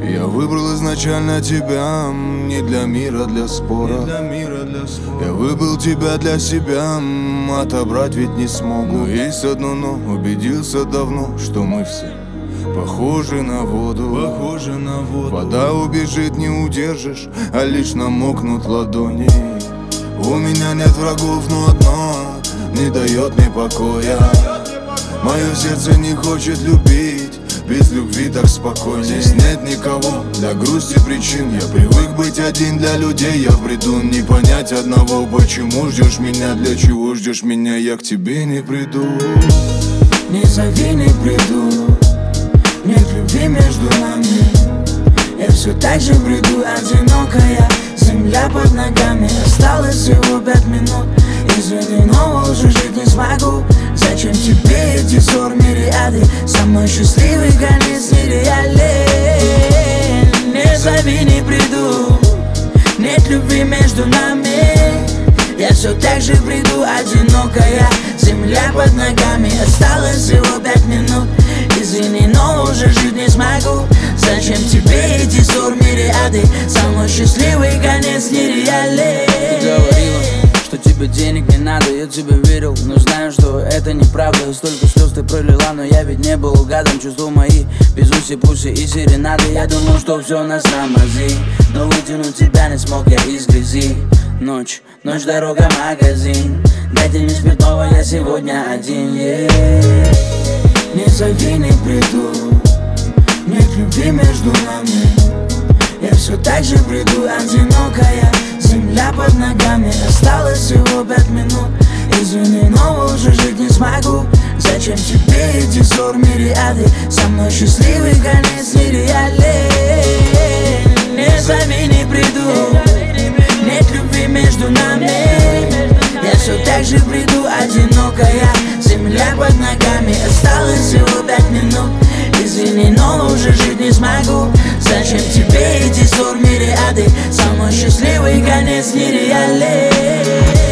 Я выбрал изначально тебя, не для мира, для спора. Я выбрал тебя для себя, отобрать ведь не смогу. Но есть одно но, убедился давно, что мы все похожи на воду. Вода убежит, не удержишь, а лишь намокнут ладони. У меня нет врагов, но одно не дает мне покоя. Мое сердце не хочет любить, без любви так спокойно. Здесь нет никого для грусти причин. Я привык быть один для людей. Я в бреду не понять одного. Почему ждешь меня, для чего ждешь меня? Я к тебе не приду. Не зови, не приду. Нет любви между нами. Я все так же в бреду, одинокая земля под ногами. Осталось всего 5 минут. Извини, но уже жить не смогу. Зачем тебе эти ссор, мириады? Со мной счастливый конец нереален. Не зови, не приду. Нет любви между нами. Я все так же в бреду, одинокая земля под ногами. Осталось всего 5 минут. Извини, но уже жить не смогу. Зачем тебе эти ссор, мириады? Со мной счастливый конец нереален. Ты говорила, что тебе денег не надо, я тебе верил, но знаю, что это неправда. Столько слез ты пролила, но я ведь не был гадом. Чувства мои без уси-пуси и серенады. Я думал, что все на самози, но вытянуть тебя не смог я из грязи. Ночь, дорога, магазин. Дайте мне спиртного, я сегодня один, Не зови, не приду. Нет любви между нами. Я все так же в бреду, одинокая земля под ногами. Осталось всего 5 минут. Извини, но уже жить не смогу. Зачем тебе эти ссор, мириады? Со мной счастливый конец нереален. Не зови, не приду. Нет любви между нами. Я все так же в бреду, одинокая земля под ногами. Осталось всего 5 минут. Извини, но уже жить не смогу. Зачем тебе эти ссор, мириады? Со мной счастливый конец нереален.